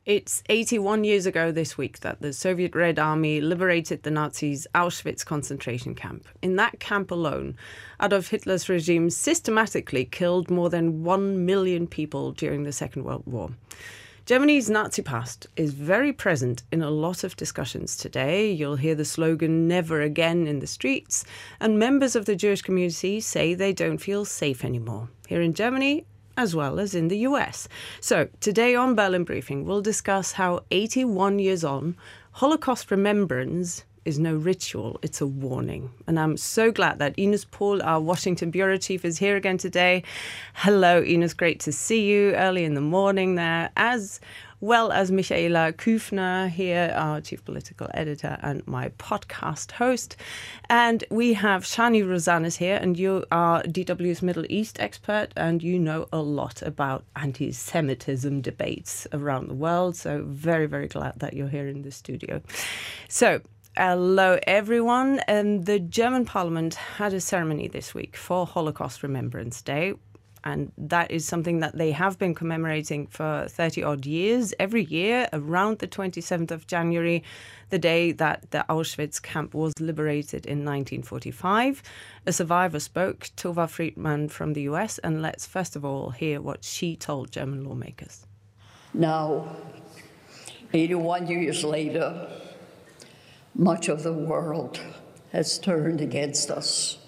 It's 81 years ago this week that the Soviet Red Army liberated the Nazis' Auschwitz concentration camp. In that camp alone, Adolf Hitler's regime systematically killed more than 1 million people during the Second World War. Germany's Nazi past is very present in a lot of discussions today. You'll hear the slogan "Never Again" in the streets, and members of the Jewish community say they don't feel safe anymore. Here in Germany, as well as in the US. So today on Berlin Briefing, we'll discuss how 81 years on, Holocaust remembrance is no ritual, it's a warning. And I'm so glad that Ines Paul, our Washington bureau chief, is here again today. Hello, Ines, great to see you early in the morning there, as well as Michaela Küfner here, our chief political editor and my podcast host. And we have Shani Rosanes here, and you are DW's Middle East expert, and you know a lot about anti-Semitism debates around the world. So very, very glad that you're here in the studio. So, hello, everyone. The German Parliament had a ceremony this week for Holocaust Remembrance Day. And that is something that they have been commemorating for 30-odd years, every year, around the 27th of January, the day that the Auschwitz camp was liberated in 1945. A survivor spoke, Tova Friedman from the US, and let's first of all hear what she told German lawmakers. Now, 81 years later, much of the world has turned against us.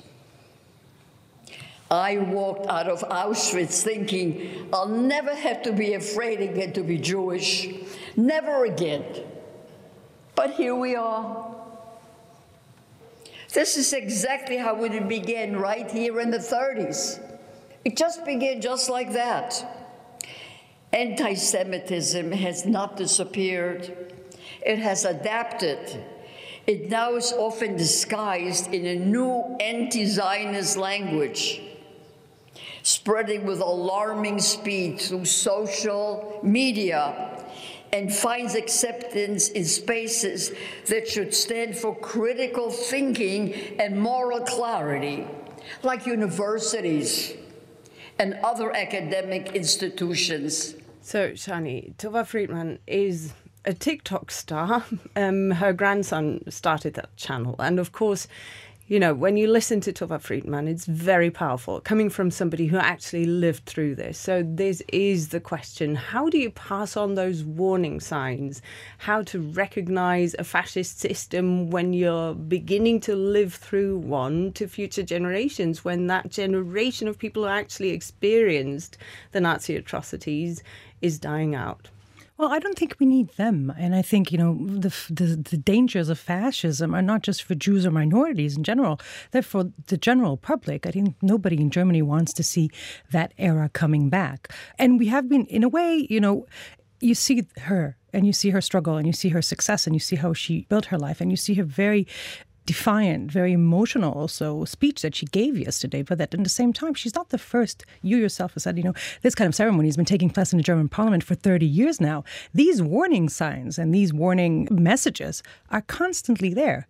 I walked out of Auschwitz thinking I'll never have to be afraid again to be Jewish, never again. But here we are. This is exactly how it began right here in the 30s. It just began just like that. Anti-Semitism has not disappeared. It has adapted. It now is often disguised in a new anti-Zionist language, spreading with alarming speed through social media, and finds acceptance in spaces that should stand for critical thinking and moral clarity, like universities and other academic institutions. So, Shani, Tova Friedman is a TikTok star. Her grandson started that channel. And of course, you know, when you listen to Tova Friedman, it's very powerful, coming from somebody who actually lived through this. So this is the question. How do you pass on those warning signs? How to recognize a fascist system when you're beginning to live through one to future generations, when that generation of people who actually experienced the Nazi atrocities is dying out? Well, I don't think we need them. And I think, you know, the dangers of fascism are not just for Jews or minorities in general. They're for the general public. I think nobody in Germany wants to see that era coming back. And we have been, in a way, you know, you see her and you see her struggle and you see her success and you see how she built her life and you see her very defiant, very emotional also speech that she gave yesterday, but that at the same time, she's not the first. You yourself have said, you know, this kind of ceremony has been taking place in the German parliament for 30 years now. These warning signs and these warning messages are constantly there.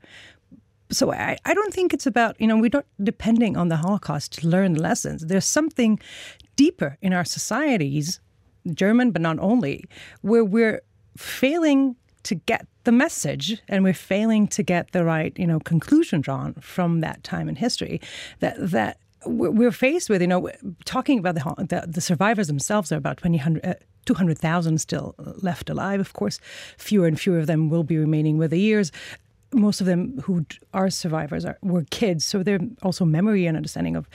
So I don't think it's about, you know, we're not depending on the Holocaust to learn lessons. There's something deeper in our societies, German, but not only, where we're failing to get the message, and we're failing to get the right, you know, conclusion drawn from that time in history. That we're faced with, you know, talking about the survivors themselves. There are about 200,000 still left alive. Of course, fewer and fewer of them will be remaining with the years. Most of them who are survivors were kids, so their also memory and understanding of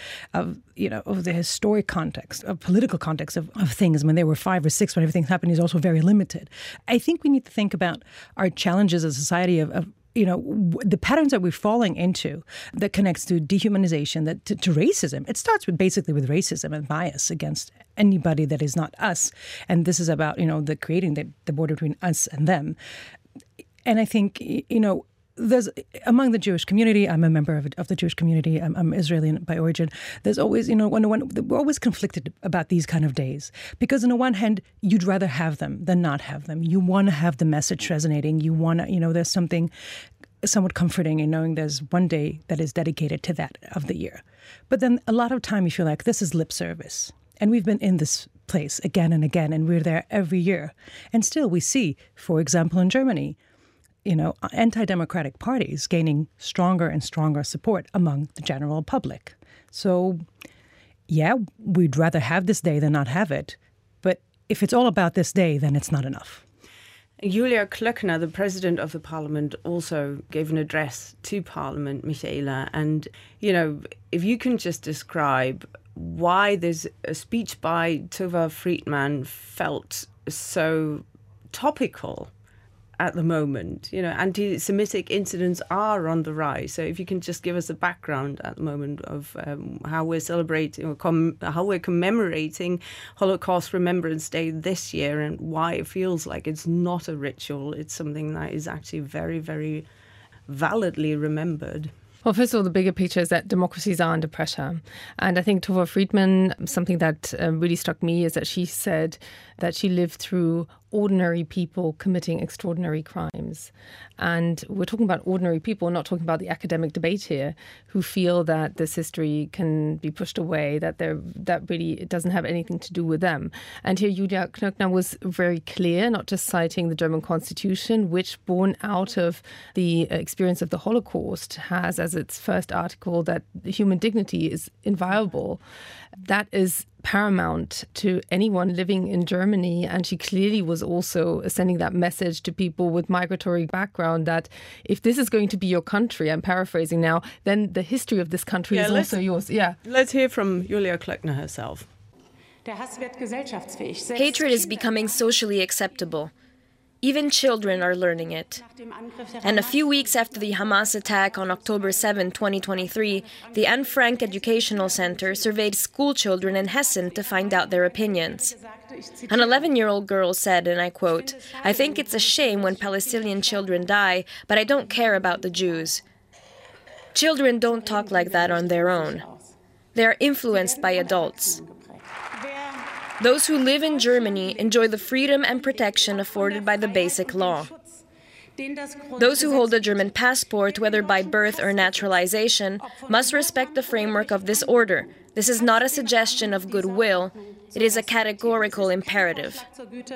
the historic context, of political context of things when they were 5 or 6 when everything happened is also very limited. I think we need to think about our challenges as a society of the patterns that we're falling into that connects to dehumanization, to racism. It starts basically with racism and bias against anybody that is not us, and this is about creating the border between us and them. And I think there's among the Jewish community. I'm a member of the Jewish community. I'm Israeli by origin. There's always, we're always conflicted about these kind of days because on the one hand, you'd rather have them than not have them. You want to have the message resonating. You want to, there's something somewhat comforting in knowing there's one day that is dedicated to that of the year. But then a lot of time you feel like this is lip service. And we've been in this place again and again, and we're there every year. And still we see, for example, in Germany, anti-democratic parties gaining stronger and stronger support among the general public. So, yeah, we'd rather have this day than not have it. But if it's all about this day, then it's not enough. Julia Klöckner, the president of the parliament, also gave an address to parliament, Michaela. And, if you can just describe why there's a speech by Tova Friedman felt so topical at the moment. Anti-Semitic incidents are on the rise. So if you can just give us a background at the moment of how we're celebrating or how we're commemorating Holocaust Remembrance Day this year and why it feels like it's not a ritual. It's something that is actually very, very validly remembered. Well, first of all, the bigger picture is that democracies are under pressure. And I think Tova Friedman, something that really struck me is that she said that she lived through ordinary people committing extraordinary crimes. And we're talking about ordinary people, not talking about the academic debate here, who feel that this history can be pushed away, that really it doesn't have anything to do with them. And here Julia Klöckner was very clear, not just citing the German Constitution, which, born out of the experience of the Holocaust, has as its first article that human dignity is inviolable. That is paramount to anyone living in Germany. And she clearly was also sending that message to people with migratory background that if this is going to be your country, I'm paraphrasing now, then the history of this country is also yours. Yeah. Let's hear from Julia Klöckner herself. Hatred is becoming socially acceptable. Even children are learning it. And a few weeks after the Hamas attack on October 7, 2023, the Anne Frank Educational Center surveyed school children in Hessen to find out their opinions. An 11-year-old girl said, and I quote, "I think it's a shame when Palestinian children die, but I don't care about the Jews." Children don't talk like that on their own. They are influenced by adults. Those who live in Germany enjoy the freedom and protection afforded by the Basic Law. Those who hold a German passport, whether by birth or naturalization, must respect the framework of this order. This is not a suggestion of goodwill. It is a categorical imperative.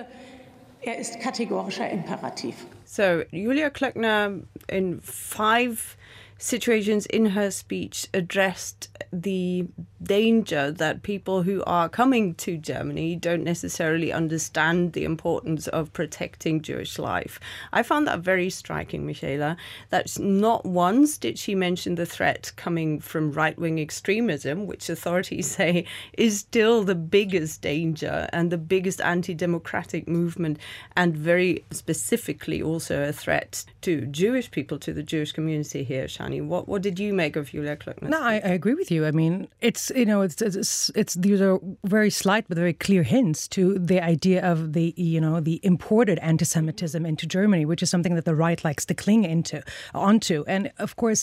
So, Julia Klöckner, in 5 situations in her speech, addressed the danger that people who are coming to Germany don't necessarily understand the importance of protecting Jewish life. I found that very striking, Michaela. That's not once did she mention the threat coming from right-wing extremism, which authorities say is still the biggest danger and the biggest anti-democratic movement, and very specifically also a threat to Jewish people, to the Jewish community here. Shani, what did you make of Julia Klöckner? No, I agree with you. I mean, it's these are very slight but very clear hints to the idea of the imported anti-Semitism into Germany, which is something that the right likes to cling onto. And of course,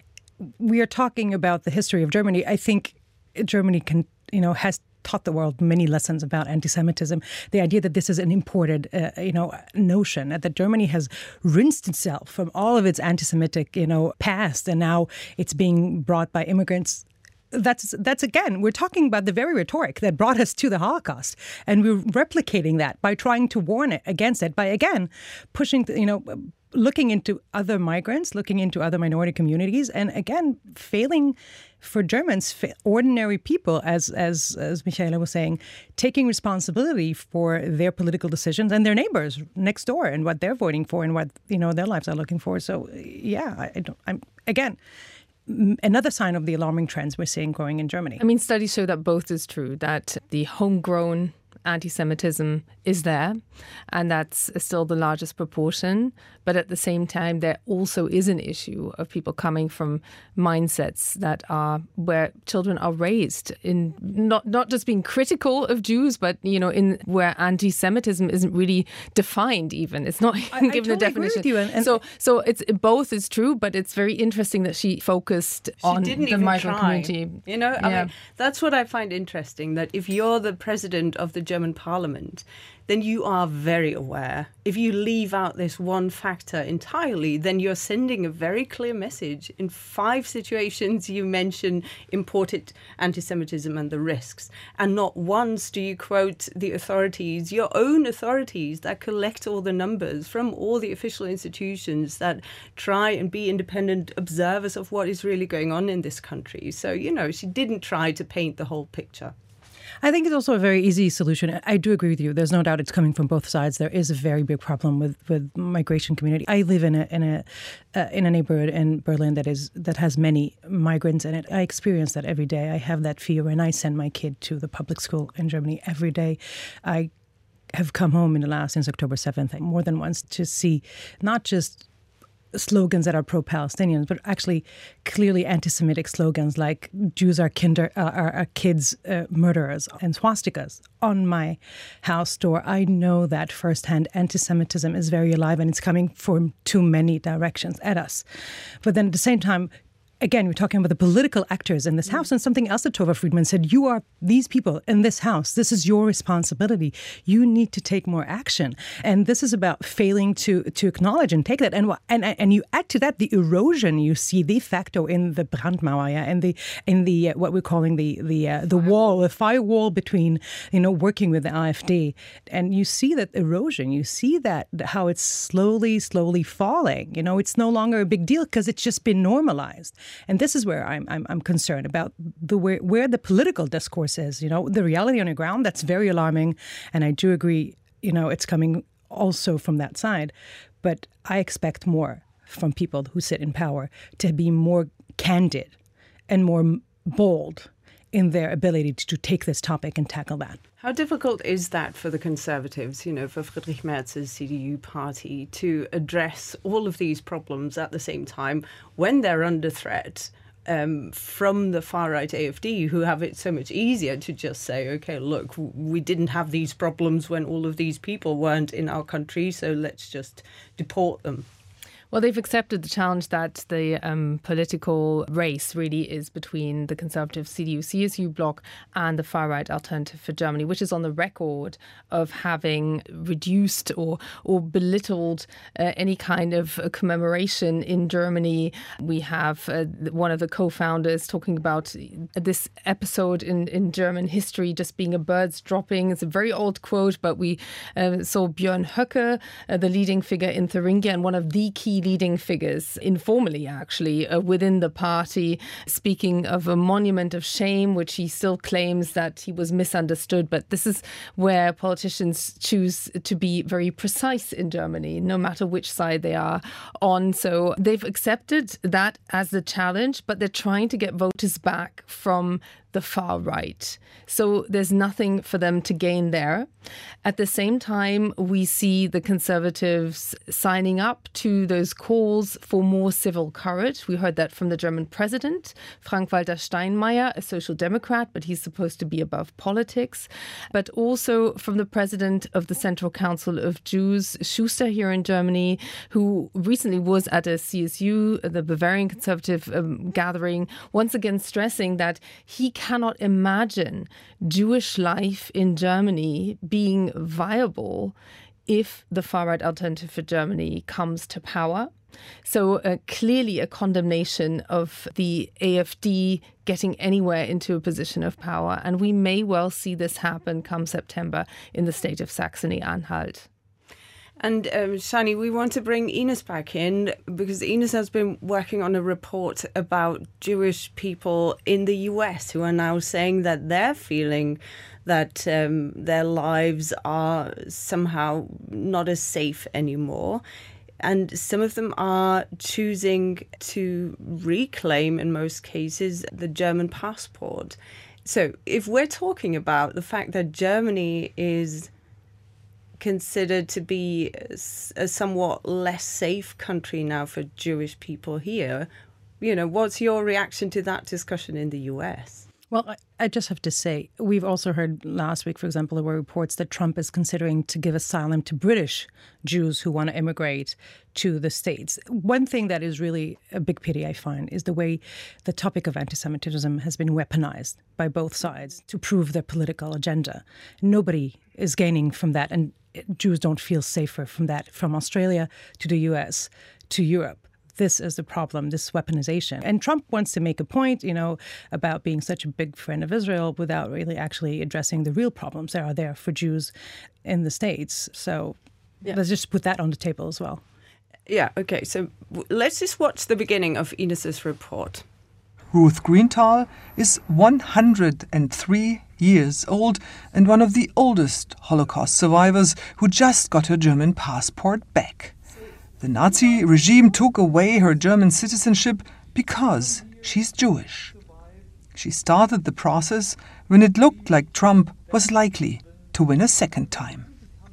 we are talking about the history of Germany. I think Germany has taught the world many lessons about anti-Semitism. The idea that this is an imported, notion, that Germany has rinsed itself from all of its anti-Semitic, past, and now it's being brought by immigrants. That's again, we're talking about the very rhetoric that brought us to the Holocaust, and we're replicating that by trying to warn it against it, by again pushing, looking into other migrants, looking into other minority communities, and again failing for Germans, ordinary people, as Michaela was saying, taking responsibility for their political decisions and their neighbors next door and what they're voting for and what their lives are looking for. So yeah, I'm again. Another sign of the alarming trends we're seeing growing in Germany. I mean, studies show that both is true, that the homegrown anti-Semitism is there, and that's still the largest proportion. But at the same time, there also is an issue of people coming from mindsets that are where children are raised in not just being critical of Jews, but in where anti-Semitism isn't really defined. Even it's not even given a definition. Agree with you. And so it's both is true, but it's very interesting that she focused on the migrant community. I mean, that's what I find interesting. That if you're the president of the German parliament, then you are very aware. If you leave out this one factor entirely, then you're sending a very clear message. In 5 situations, you mention imported anti-Semitism and the risks. And not once do you quote the authorities, your own authorities that collect all the numbers from all the official institutions that try and be independent observers of what is really going on in this country. So, she didn't try to paint the whole picture. I think it's also a very easy solution. I do agree with you. There's no doubt it's coming from both sides. There is a very big problem with migration community. I live in a neighborhood in Berlin that has many migrants in it. I experience that every day. I have that fear when I send my kid to the public school in Germany every day. I have come home since October 7th more than once to see not just slogans that are pro-Palestinians, but actually clearly anti-Semitic slogans like Jews are kids murderers and swastikas on my house door. I know that firsthand anti-Semitism is very alive and it's coming from too many directions at us. But then at the same time, again, we're talking about the political actors in this house, and something else that Tova Friedman said, you are these people in this house. This is your responsibility. You need to take more action. And this is about failing to acknowledge and take that. And you add to that the erosion you see de facto in the Brandmauer, and in the what we're calling the wall, the firewall between, working with the AfD. And you see that erosion. You see that how it's slowly falling. It's no longer a big deal because it's just been normalized. And this is where I'm concerned about where the political discourse is. The reality on the ground, that's very alarming. And I do agree, it's coming also from that side. But I expect more from people who sit in power to be more candid and more bold in their ability to take this topic and tackle that. How difficult is that for the Conservatives, for Friedrich Merz's CDU party to address all of these problems at the same time when they're under threat from the far-right AfD, who have it so much easier to just say, okay, look, we didn't have these problems when all of these people weren't in our country, so let's just deport them. Well, they've accepted the challenge that the political race really is between the conservative CDU-CSU bloc and the far-right Alternative for Germany, which is on the record of having reduced or belittled any kind of commemoration in Germany. We have one of the co-founders talking about this episode in German history just being a bird's dropping. It's a very old quote, but we saw Björn Höcke, the leading figure in Thuringia and one of the key leading figures, informally actually, within the party, speaking of a monument of shame, which he still claims that he was misunderstood. But this is where politicians choose to be very precise in Germany, no matter which side they are on. So they've accepted that as the challenge, but they're trying to get voters back from the far right. So there's nothing for them to gain there. At the same time, we see the Conservatives signing up to those calls for more civil courage. We heard that from the German president, Frank-Walter Steinmeier, a social democrat, but he's supposed to be above politics. But also from the president of the Central Council of Jews, Schuster, here in Germany, who recently was at a CSU, the Bavarian Conservative gathering, once again stressing that he cannot imagine Jewish life in Germany being viable if the far-right Alternative for Germany comes to power. So clearly a condemnation of the AfD getting anywhere into a position of power. And we may well see this happen come September in the state of Saxony-Anhalt. And Shani, we want to bring Ines back in because Ines has been working on a report about Jewish people in the US who are now saying that they're feeling that their lives are somehow not as safe anymore. And some of them are choosing to reclaim, in most cases, the German passport. So if we're talking about the fact that Germany is considered to be a somewhat less safe country now for Jewish people here, what's your reaction to that discussion in the US? Well, I just have to say, we've also heard last week, for example, there were reports that Trump is considering to give asylum to British Jews who want to immigrate to the States. One thing that is really a big pity, I find, is the way the topic of anti-Semitism has been weaponized by both sides to prove their political agenda. Nobody is gaining from that, and Jews don't feel safer from that, from Australia to the US to Europe. This is the problem, this weaponization. And Trump wants to make a point, about being such a big friend of Israel without really actually addressing the real problems that are there for Jews in the States. So let's just put that on the table as well. Yeah, okay. So let's just watch the beginning of Ines's report. Ruth Greenthal is 103 years old and one of the oldest Holocaust survivors who just got her German passport back. The Nazi regime took away her German citizenship because she's Jewish. She started the process when it looked like Trump was likely to win a second time.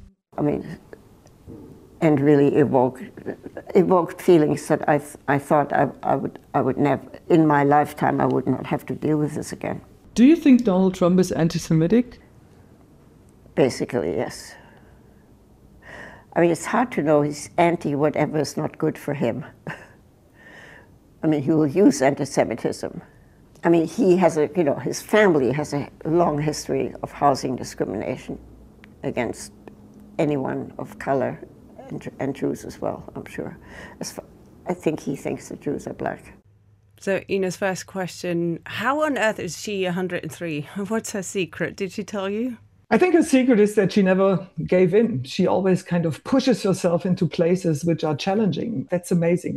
And really evoked feelings that I thought I would never, in my lifetime, I would not have to deal with this again. Do you think Donald Trump is anti-Semitic? Basically, yes. It's hard to know he's anti-whatever is not good for him. He will use anti-Semitism. He has his family has a long history of housing discrimination against anyone of color and Jews as well, I'm sure. I think he thinks the Jews are black. So Ines' first question, how on earth is she 103? What's her secret? Did she tell you? I think her secret is that she never gave in. She always kind of pushes herself into places which are challenging. That's amazing.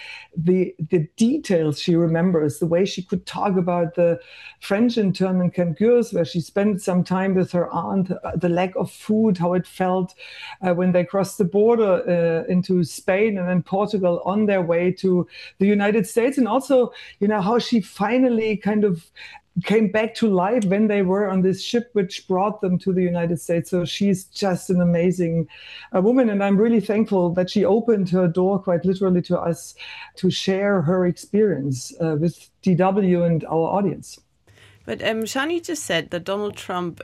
The details she remembers, the way she could talk about the French internment Camp Gurs, where she spent some time with her aunt, the lack of food, how it felt when they crossed the border into Spain and then Portugal on their way to the United States. And also, how she finally kind of came back to life when they were on this ship which brought them to the United States. So she's just an amazing woman. And I'm really thankful that she opened her door quite literally to us to share her experience with DW and our audience. But Shani just said that Donald Trump,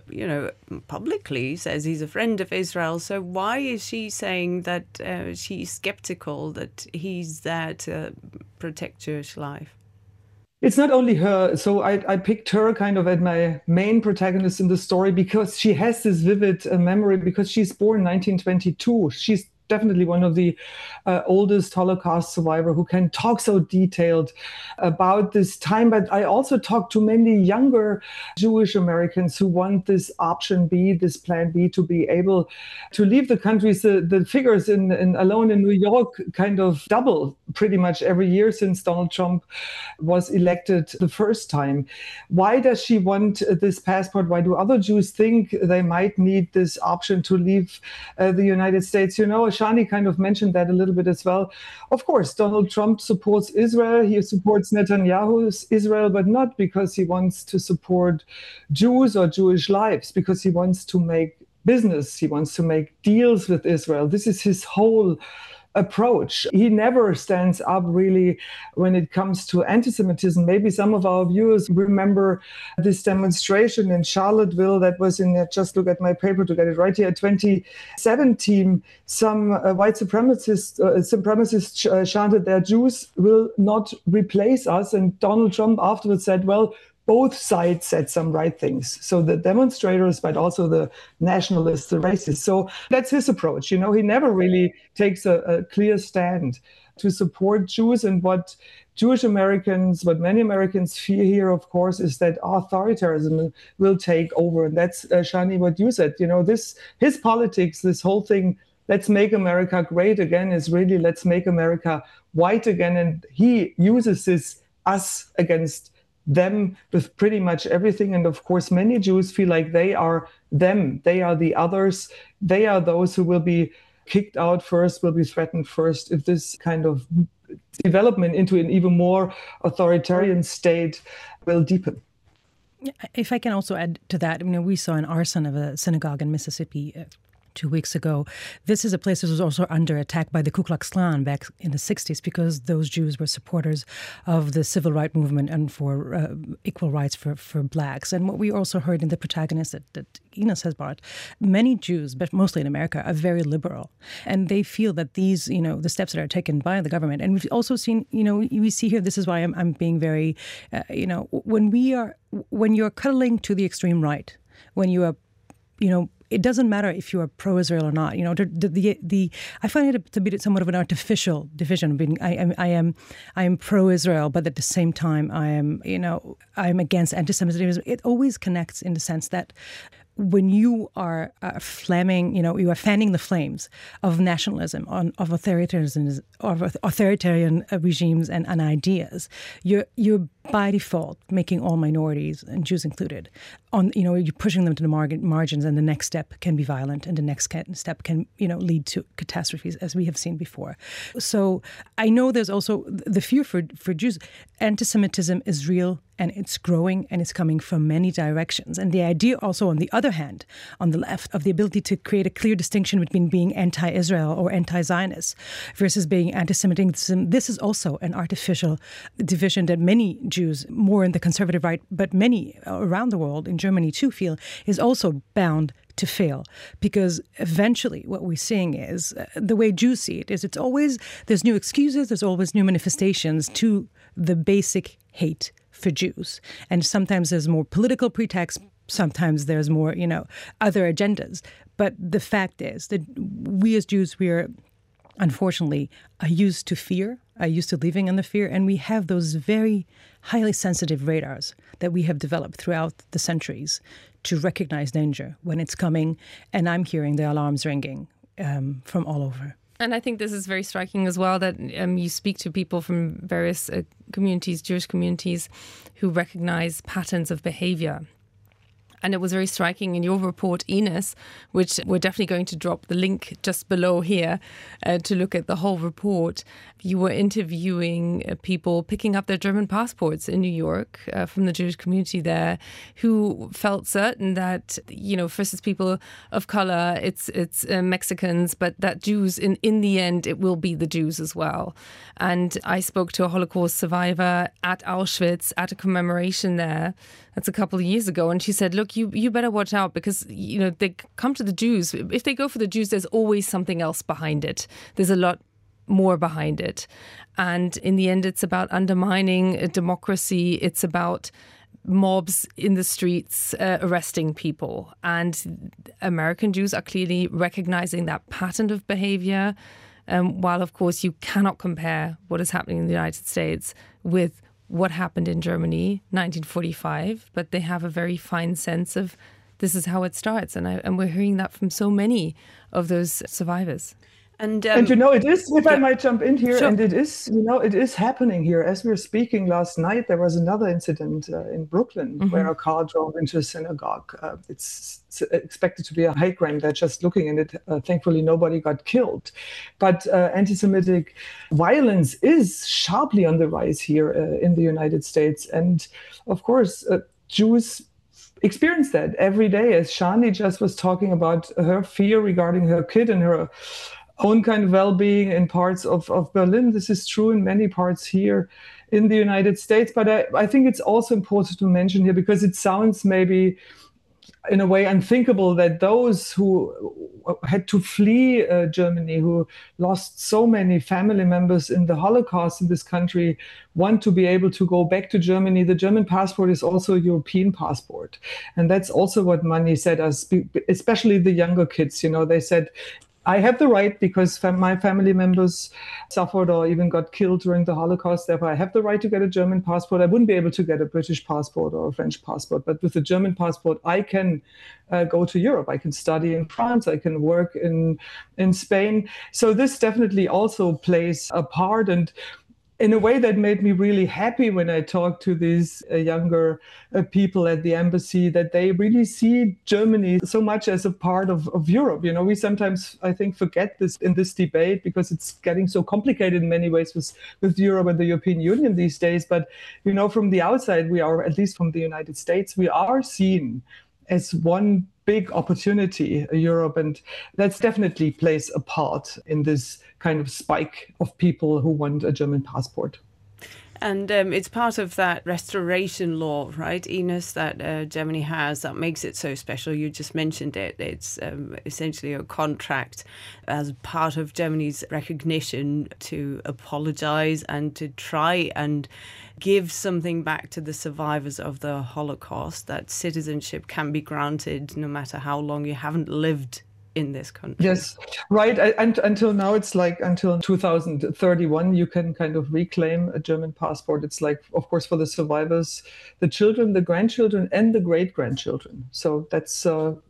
publicly says he's a friend of Israel. So why is she saying that she's skeptical that he's there to protect Jewish life? It's not only her. So I picked her kind of as my main protagonist in the story because she has this vivid memory, because she's born in 1922. She's definitely one of the oldest Holocaust survivor who can talk so detailed about this time. But I also talked to many younger Jewish Americans who want this option B, this plan B, to be able to leave the countries. The figures alone in New York kind of double pretty much every year since Donald Trump was elected the first time. Why does she want this passport? Why do other Jews think they might need this option to leave the United States? Shani kind of mentioned that a little bit as well. Of course, Donald Trump supports Israel. He supports Netanyahu's Israel, but not because he wants to support Jews or Jewish lives, because he wants to make business. He wants to make deals with Israel. This is his whole approach. He never stands up really when it comes to anti-Semitism. Maybe some of our viewers remember this demonstration in Charlottesville that was just look at my paper to get it right here, 2017. Some white supremacists chanted their Jews will not replace us. And Donald Trump afterwards said, well, both sides said some right things. So the demonstrators, but also the nationalists, the racists. So that's his approach. He never really takes a clear stand to support Jews. And what Jewish Americans, what many Americans fear here, of course, is that authoritarianism will take over. And that's, Shani, what you said. His politics, this whole thing, let's make America great again, is really let's make America white again. And he uses this us against them with pretty much everything. And of course, many Jews feel like they are them. They are the others. They are those who will be kicked out first, will be threatened first if this kind of development into an even more authoritarian state will deepen. If I can also add to that, we saw an arson of a synagogue in Mississippi 2 weeks ago. This is a place that was also under attack by the Ku Klux Klan back in the 60s because those Jews were supporters of the civil rights movement and for equal rights for blacks. And what we also heard in the protagonist that Ines has brought, many Jews, but mostly in America, are very liberal. And they feel that these, the steps that are taken by the government. And we've also seen, we see here, this is why I'm being very, when you're cuddling to the extreme right, when you are, it doesn't matter if you are pro-Israel or not. I find it to be somewhat of an artificial division. I am pro-Israel, but at the same time, I'm against anti-Semitism. It always connects in the sense that when you are fanning the flames of nationalism, of authoritarian regimes and ideas, you're by default making all minorities, and Jews included, you're pushing them to the margins, and the next step can be violent, and the next step can lead to catastrophes, as we have seen before. So I know there's also the fear for Jews. Anti-Semitism is real, and it's growing, and it's coming from many directions. And the idea also, on the other hand, on the left, of the ability to create a clear distinction between being anti-Israel or anti-Zionist versus being anti-Semitism, this is also an artificial division that many Jews, more in the conservative right, but many around the world, in Germany too, feel is also bound to fail. Because eventually what we're seeing is, the way Jews see it, is there's new excuses, there's always new manifestations to the basic hate for Jews. And sometimes there's more political pretext, sometimes there's more, other agendas. But the fact is that we as Jews, we are unfortunately used to fear, are used to living in the fear, and we have those very highly sensitive radars that we have developed throughout the centuries to recognize danger when it's coming. And I'm hearing the alarms ringing from all over. And I think this is very striking as well, that you speak to people from various communities, Jewish communities, who recognize patterns of behavior. And it was very striking in your report, Ines, which we're definitely going to drop the link just below here to look at the whole report. You were interviewing people picking up their German passports in New York from the Jewish community there, who felt certain that, first it's people of color, it's Mexicans, but that Jews, in the end, it will be the Jews as well. And I spoke to a Holocaust survivor at Auschwitz at a commemoration there. That's a couple of years ago. And she said, look, you better watch out, because, they come to the Jews. If they go for the Jews, there's always something else behind it. There's a lot more behind it. And in the end, it's about undermining democracy. It's about mobs in the streets arresting people. And American Jews are clearly recognizing that pattern of behavior. While, of course, you cannot compare what is happening in the United States with what happened in Germany, 1945, but they have a very fine sense of this is how it starts. And we're hearing that from so many of those survivors. And it is, if I might jump in here, sure. And it is happening here. As we were speaking last night, there was another incident in Brooklyn where a car drove into a synagogue. It's expected to be a high crime. They're just looking at it. Thankfully, nobody got killed. But anti-Semitic violence is sharply on the rise here in the United States. And of course, Jews experience that every day. As Shani just was talking about her fear regarding her kid and her own kind of well-being in parts of Berlin. This is true in many parts here in the United States. But I think it's also important to mention here, because it sounds maybe in a way unthinkable that those who had to flee Germany, who lost so many family members in the Holocaust in this country, want to be able to go back to Germany. The German passport is also a European passport. And that's also what Mani said, especially the younger kids. They said, I have the right, because my family members suffered or even got killed during the Holocaust. Therefore, I have the right to get a German passport. I wouldn't be able to get a British passport or a French passport. But with a German passport, I can go to Europe. I can study in France. I can work in Spain. So this definitely also plays a part. And in a way that made me really happy when I talked to these younger people at the embassy, that they really see Germany so much as a part of Europe. We sometimes, I think, forget this in this debate, because it's getting so complicated in many ways with Europe and the European Union these days. But, from the outside, we are, at least from the United States, we are seen as one big opportunity, Europe, and that's definitely plays a part in this kind of spike of people who want a German passport. And it's part of that restoration law, right, Ines, that Germany has that makes it so special. You just mentioned it. It's essentially a contract as part of Germany's recognition to apologize and to try and give something back to the survivors of the Holocaust, that citizenship can be granted no matter how long you haven't lived in this country. Yes, right. And until now, it's like until 2031, you can kind of reclaim a German passport. It's like, of course, for the survivors, the children, the grandchildren, and the great-grandchildren. So that's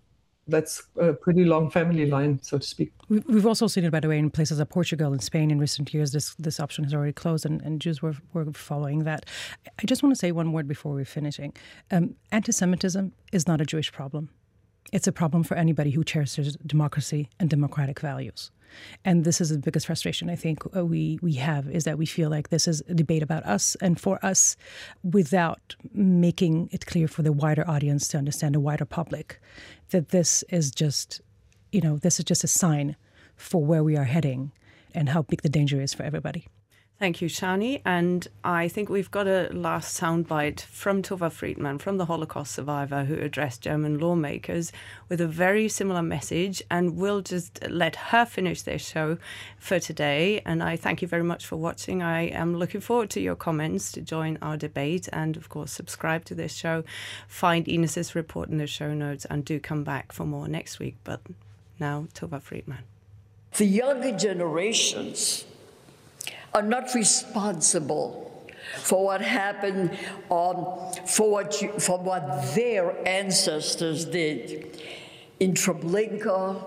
a pretty long family line, so to speak. We've also seen it, by the way, in places like Portugal and Spain in recent years. This option has already closed, and Jews were following that. I just want to say one word before we're finishing. Anti-Semitism is not a Jewish problem. It's a problem for anybody who cherishes democracy and democratic values. And this is the biggest frustration I think we have, is that we feel like this is a debate about us and for us without making it clear for the wider audience to understand, the wider public, that this is just a sign for where we are heading and how big the danger is for everybody. Thank you, Shani. And I think we've got a last soundbite from Tova Friedman, from the Holocaust survivor, who addressed German lawmakers with a very similar message. And we'll just let her finish their show for today. And I thank you very much for watching. I am looking forward to your comments, to join our debate, and of course, subscribe to this show. Find Ines's report in the show notes, and do come back for more next week. But now, Tova Friedman. The younger generations are not responsible for what happened, for what their ancestors did in Treblinka,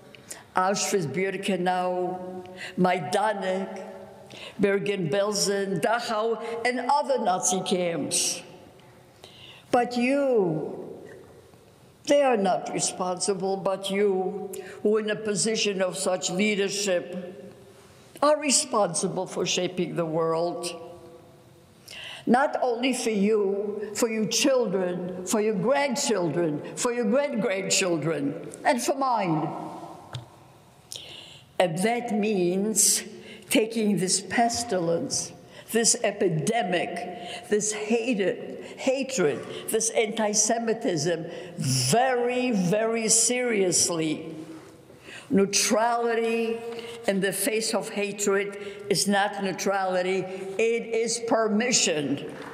Auschwitz-Birkenau, Majdanek, Bergen-Belsen, Dachau, and other Nazi camps. But they are not responsible, but you, who are in a position of such leadership, are responsible for shaping the world. Not only for you children, for your grandchildren, for your great-grandchildren, and for mine. And that means taking this pestilence, this epidemic, this hatred, this anti-Semitism very, very seriously. Neutrality in the face of hatred is not neutrality, it is permission.